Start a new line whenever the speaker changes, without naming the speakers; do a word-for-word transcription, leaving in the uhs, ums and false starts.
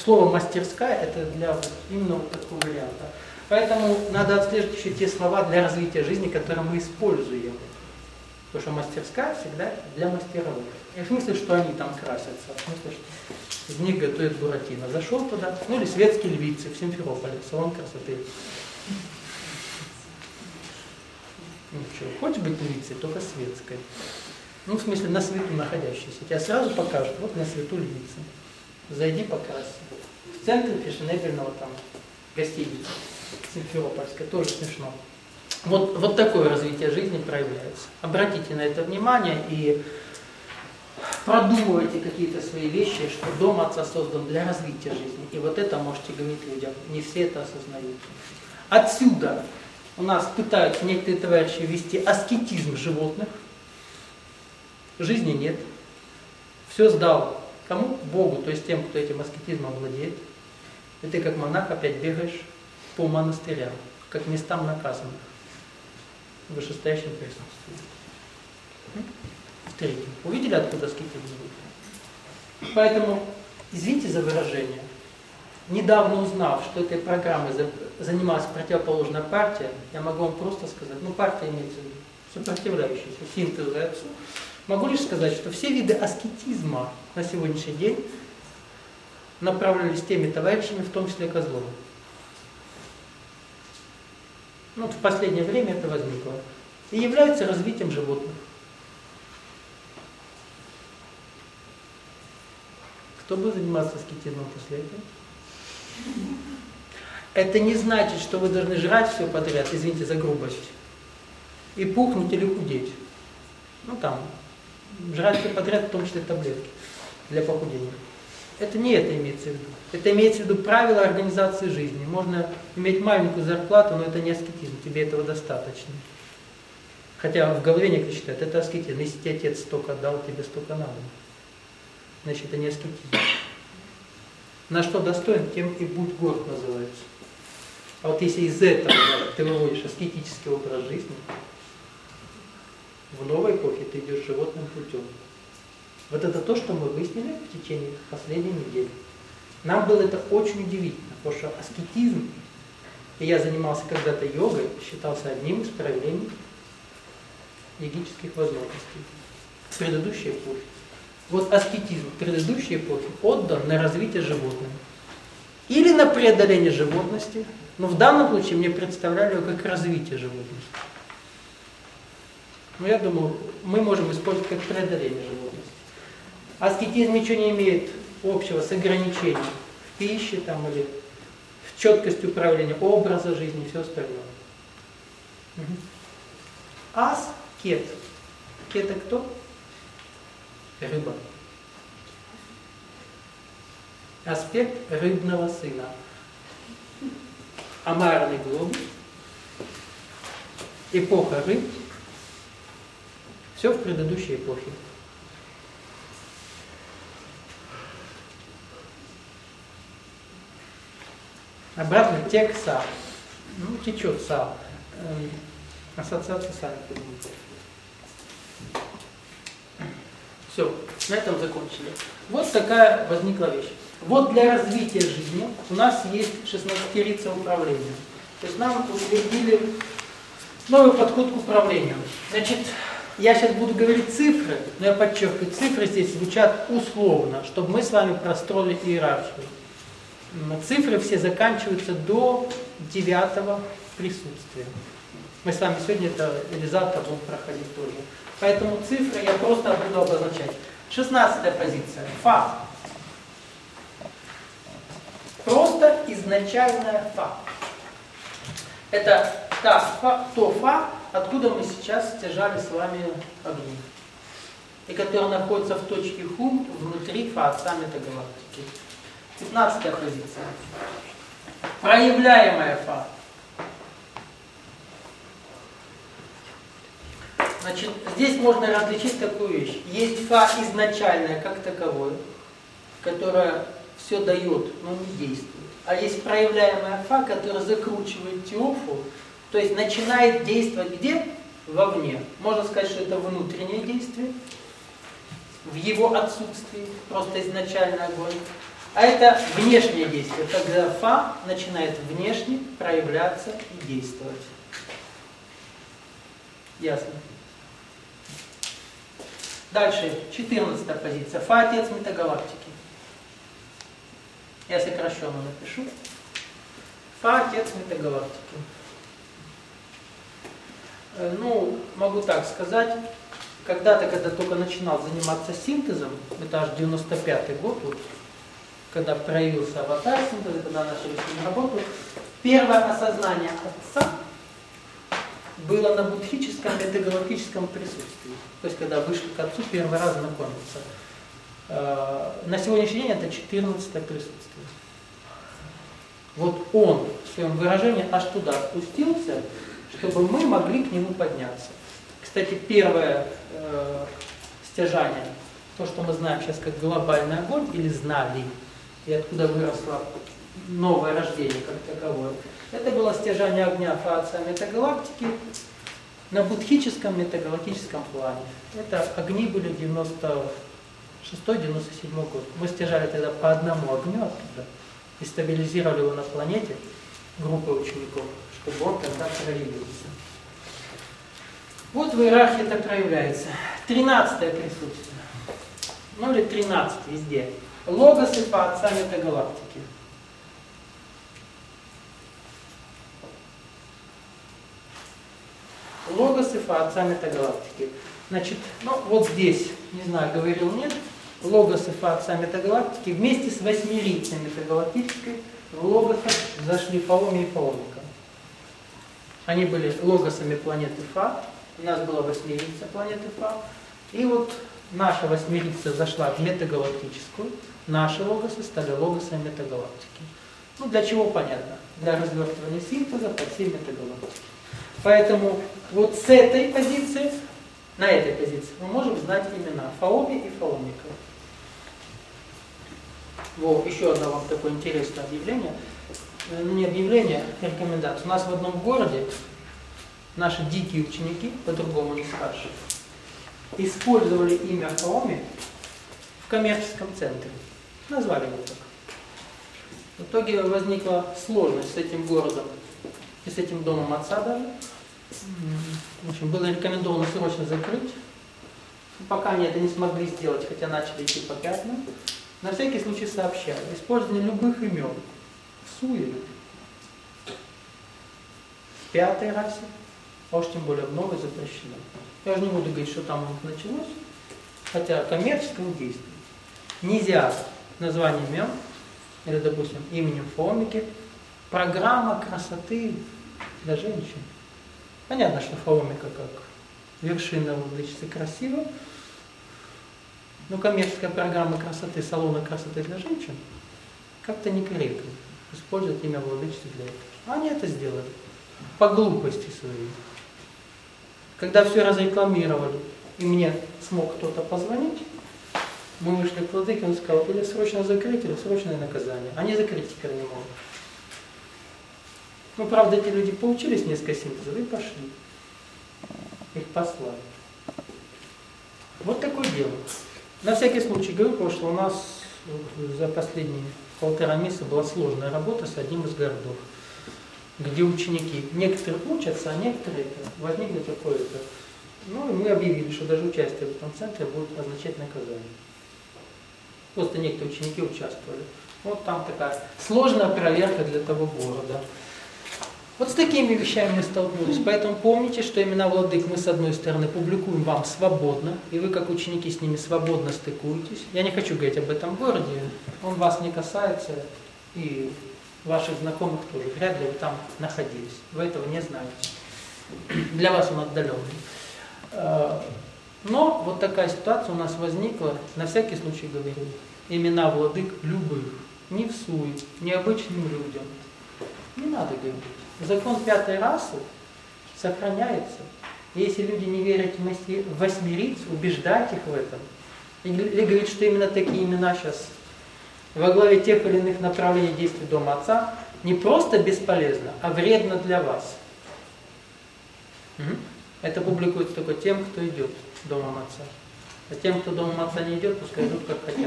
слово «мастерская» это для вот именно вот такого варианта. Поэтому надо отслеживать еще те слова для развития жизни, которые мы используем. Потому что мастерская всегда для мастеровых. Не в смысле, что они там красятся, а в смысле, что из них готовят буратино. Зашел туда, ну или светские львицы в Симферополе, салон красоты. Ну что, хочешь быть львицей, только светской. Ну, в смысле, на свету находящейся. Тебя сразу покажут, вот на свету львицы. Зайди, покрасься. В центре фешенебельного там гостиницы Симферопольской, тоже смешно. Вот, вот такое развитие жизни проявляется. Обратите на это внимание и продумывайте какие-то свои вещи, что дом Отца создан для развития жизни. И вот это можете говорить людям. Не все это осознают. Отсюда у нас пытаются некоторые товарищи ввести аскетизм животных. Жизни нет. Все сдал. Кому? Богу, то есть тем, кто этим аскетизмом владеет. И ты как монах опять бегаешь по монастырям, как местам наказанных. В вышестоящем присутствии. В-третьих, увидели, откуда аскетизм будет? Поэтому, извините за выражение, недавно узнав, что этой программой занималась противоположная партия, я могу вам просто сказать, ну партия имеется в виду, сопротивляющаяся синтезу и отцу, могу лишь сказать, что все виды аскетизма на сегодняшний день направлялись теми товарищами, в том числе Козловым. Ну, в последнее время это возникло. И является развитием животных. Кто будет заниматься аскетизмом после этого? Это не значит, что вы должны жрать все подряд, извините за грубость, и пухнуть или худеть. Ну там, жрать все подряд, в том числе таблетки для похудения. Это не это имеется в виду. Это имеется в виду правила организации жизни. Можно иметь маленькую зарплату, но это не аскетизм, тебе этого достаточно. Хотя в голове некоторые считают, это аскетизм. Если тебе отец столько отдал, тебе столько надо. Значит, это не аскетизм. На что достоин, тем и будь горд называется. А вот если из этого ты выводишь аскетический образ жизни, в новой эпохе ты идешь животным путем. Вот это то, что мы выяснили в течение последней недели. Нам было это очень удивительно, потому что аскетизм, и я занимался когда-то йогой, считался одним из проявлений йогических возможностей в предыдущей эпохе. Вот аскетизм в предыдущей эпохе отдан на развитие животных. Или на преодоление животности, но в данном случае мне представляли его как развитие животности. Но я думаю, мы можем использовать как преодоление животности. Аскетизм ничего не имеет общего с ограничением в пище там, или в четкости управления образа жизни и все остальное. Угу. Аскет. Кет это кто? Рыба. Аспект рыбного сына. Амарный глобус. Эпоха рыб. Все в предыдущей эпохе. Обратно тек са. Ну, течет са. Эм, ассоциация сами придумали. Все, на этом закончили. Вот такая возникла вещь. Вот для развития жизни у нас есть шестнадцатерица управления. То есть нам утвердили новый подход к управлению. Значит, я сейчас буду говорить цифры, но я подчеркиваю, цифры здесь звучат условно, чтобы мы с вами простроили иерархию. Цифры все заканчиваются до девятого присутствия. Мы с вами сегодня это или завтра будем проходить тоже. Поэтому цифры я просто буду обозначать. шестнадцатая позиция. Фа. Просто изначальная фа. Это та фа, то фа, откуда мы сейчас стяжали с вами огни. И которая находится в точке хум внутри фа отца метагалактики. пятнадцатая позиция. Проявляемая фа. Значит, здесь можно различить такую вещь. Есть фа изначальная как таковое, которая все дает, но не действует. А есть проявляемая фа, которая закручивает теофу, то есть начинает действовать где? Вовне. Можно сказать, что это внутреннее действие, в его отсутствии, просто изначальный огонь. А это внешнее действие, когда Фа начинает внешне проявляться и действовать. Ясно. Дальше, четырнадцатая позиция. Фа – отец метагалактики. Я сокращенно напишу. Фа – отец метагалактики. Ну, могу так сказать. Когда-то, когда только начинал заниматься синтезом, это аж девяносто пятый год, вот, когда проявился аватар синтеза, когда начали с ним работу, первое осознание отца было на буддхическом метагалактическом присутствии. То есть, когда вышли к отцу, первый раз знакомиться. На сегодняшний день это четырнадцатое присутствие. Вот он в своем выражении аж туда спустился, чтобы мы могли к нему подняться. Кстати, первое э, стяжание, то, что мы знаем сейчас как глобальный огонь, или знали, и откуда выросло новое рождение как таковое, это было стяжание огня Фа-отца метагалактики на буддхическом метагалактическом плане. Это огни были девяносто шестой — девяносто седьмой год. Мы стяжали тогда по одному огню оттуда и стабилизировали его на планете группой учеников, чтобы он тогда проявился. Вот в иерархии это проявляется. Тринадцатое присутствие. Ну или тринадцать везде. Логос и Фа-отца метагалактики. Логос и Фа-отца метагалактики. Значит, ну вот здесь, не знаю, говорил, нет, Логос и Фа-отца метагалактики вместе с восьмерицей метагалактической в Логосах зашли Фаоми и Фаомика. Они были логосами планеты Фа, у нас была восьмерица планеты Фа, и вот наша восьмерица зашла в метагалактическую, наши логосы стали логосами метагалактики. Ну, для чего понятно? Для развертывания синтеза по всей метагалактике. Поэтому вот с этой позиции, на этой позиции, мы можем знать имена Фаоми и Фаомика. Вот, еще одно вам такое интересное объявление. Ну, не объявление, а рекомендация. У нас в одном городе наши дикие ученики, по-другому не скажешь, использовали имя Фаоми в коммерческом центре. Назвали его так. В итоге возникла сложность с этим городом и с этим домом отца даже. В общем, было рекомендовано срочно закрыть. Пока они это не смогли сделать, хотя начали идти по пятнам. На всякий случай сообщаю. Использование любых имен в суе, в пятой расе, а уж тем более в новой запрещено. Я уже не буду говорить, что там у них началось, хотя коммерческому действию. Нельзя название имен, или, допустим, именем Фаомики, программа красоты для женщин. Понятно, что Фаомика как вершина владычицы красива, но коммерческая программа красоты, салона красоты для женщин как-то некорректно используют имя владычицы для этого. Они это сделали по глупости своей. Когда все разрекламировали, и мне смог кто-то позвонить, мы вышли к владыке, он сказал, или срочно закрыть, или срочное наказание. Они закрыть теперь не могут. Ну, правда, эти люди поучились несколько синтезов и пошли. Их послали. Вот такое дело. На всякий случай говорю, потому что у нас за последние полтора месяца была сложная работа с одним из городов, где ученики, некоторые учатся, а некоторые возникли такое-то. Ну и мы объявили, что даже участие в этом центре будет означать наказание. Просто некоторые ученики участвовали. Вот там такая сложная проверка для того города. Вот с такими вещами мы столкнулись. Поэтому помните, что имена владык мы с одной стороны публикуем вам свободно, и вы как ученики с ними свободно стыкуетесь. Я не хочу говорить об этом городе, он вас не касается, и ваших знакомых тоже. Вряд ли вы там находились. Вы этого не знаете. Для вас он отдаленный. Но вот такая ситуация у нас возникла, на всякий случай говорю. Имена владык любых, не в суе, не обычным людям. Не надо говорить. Закон пятой расы сохраняется. Если люди не верят в восьмерицу, убеждать их в этом. Или говорить, что именно такие имена сейчас во главе тех или иных направлений действий Дома Отца не просто бесполезно, а вредно для вас. Это публикуется только тем, кто идет Домом Отца. А тем, кто Домом Отца не идет, пускай идут как хотят.